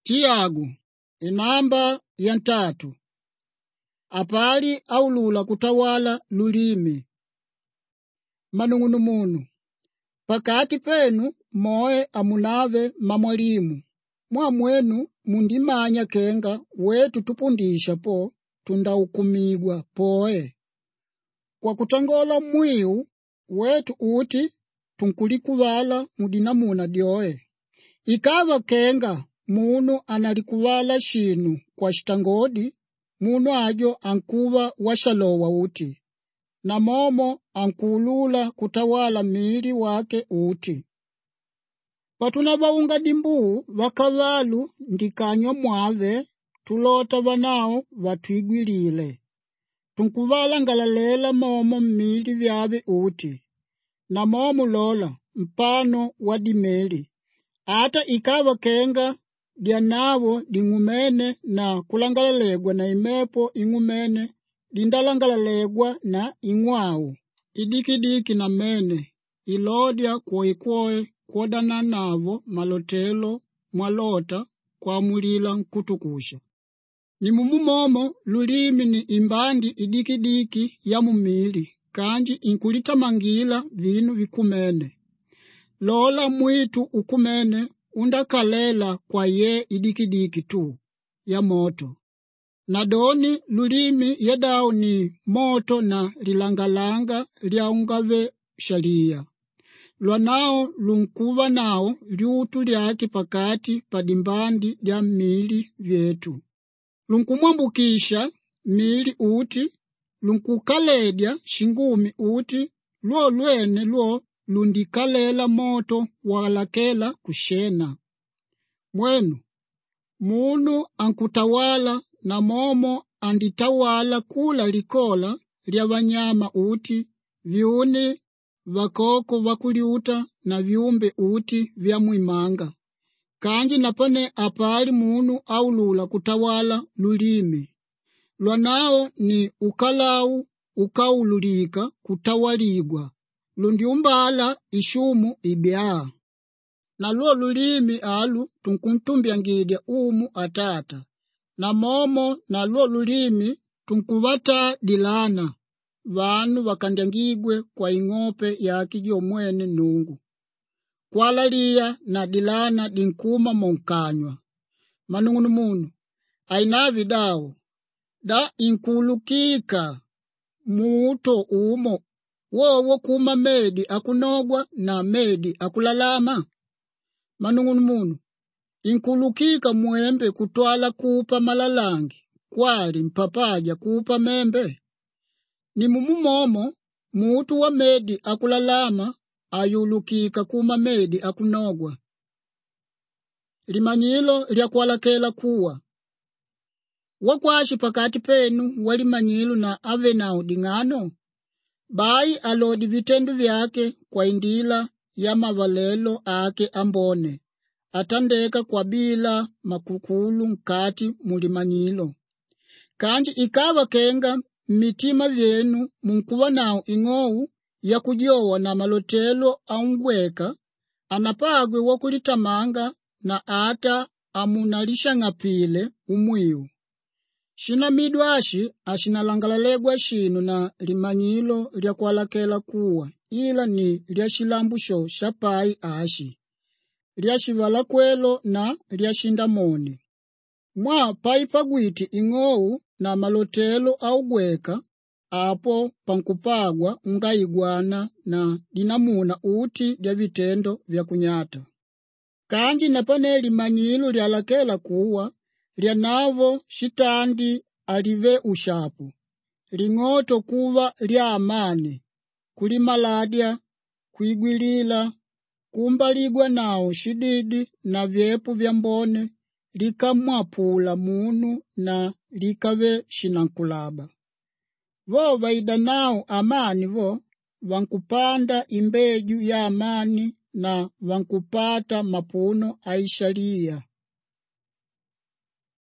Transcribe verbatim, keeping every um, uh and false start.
Tiago, inamba ya ntatu. Apali aulula kutawala lulimi. Manung'unumunu. Pakati penu moe amunave mamwalimu. Mwa mwenu mundimanya kenga wetu tupundisha po tundaukumigwa poe. Kwa kutangola mwiu wetu uti tunkulikuvala mudinamuna dioe. Ikava kenga munu analikuvala shinu kwa shitangodi, munu ajo ankuva washalowa uti. Na momo ankulula kutawala mili wake uti. Patuna vaunga dimbu wakavalu ndikanyo mwave tulota vanao vatuigwilile. Tunkuvala ngalalela momo mili vyave uti. Na momo lola mpano wadimeli. Ata ikava kenga dianavo dingumene na kulangalalegwa na imepo ingumene dindalangalegwa na ingwao. Idikidiki na mene ilodia kwe kwe kodana navo malotelo mwalota kwa mulila nkutukusha. Ni mumumomo lulimi ni imbandi idikidiki ya mumili kanji inkulita mangila vinu vikumene. Lola mwitu ukumene undakalela kwa ye idikidiki tu ya moto. Nadoni lulimi yedao ni moto na lilangalanga liaungave shalia. Lwanao lunkuva nao liutu liaki pakati padimbandi dia mili vyetu. Lunkumwambukisha mili uti, lunkukaledia shingumi uti, luo luene luo lundikalela moto walakela kushena. Mwenu, munu ankutawala na momo anditawala kula likola lia wanyama uti, viuni, vakoko vakuliuta na viumbe uti vya muimanga. Kanji napane apali munu aulula kutawala lulimi. Lwanao ni ukalau ukaululika kutawaligwa. Lundiumbala ishumu ibia. Na luo lulimi alu tunkuntumbia ngidia umu atata. Na momo na luo lulimi tunkuvata dilana. Vanu wakandiangigwe kwa ingope ya kijio mwene nungu. Kwa lalia na dilana dinkuma monkanywa. Manung'unumunu. Ainavi dao. Da inkulukika muuto umo. Wowo kuma medi akunogwa na medi akulalama. Manung'unumunu. Inkulukika muembe kutwala kupa malalangi. Kwali mpapaja kupa membe. Ni mumumomo muutu wa medi akulalama ayulukika kuma medi akunogwa. Limanyilo liakualakela kuwa. Wakwashi pakati penu walimanyilo na avenao dingano. Bai alodi vitendu vyake kwa indila ya mavalelo ake ambone. Atandeka kwa bila makukulu mkati mulimanyilo. Kanji ikava kenga mitima vyenu munkuwa nao ingou ya kujiowa na malotelo aungweka. Anapagwe wakulitamanga na ata amunalisha ngapile umwiu. Shina midwashi ashinalangalegwa shinu na limanyilo lia kualakela kuwa. Ila ni lia shilambusho shapai ashi. Lia shivala kwelo na lia shindamoni. Mwa paipagwiti ingou na malotelo au gweka. Apo pankupagwa ungaigwana na dinamuna uti dia vitendo vya kunyata. Kanji napane limanyilo lia lakela kuwa. Lia navo shitandi alive ushapu. Lingoto kuwa lia amani. Kulimaladia, kuigwilila, kumbaligwa nao shididi na vyepu vya mbone. Lika mwapula munu na likave shinankulaba. Vo vaida nao amani vo, vankupanda imbeju ya amani na vankupata mapuno aishalia.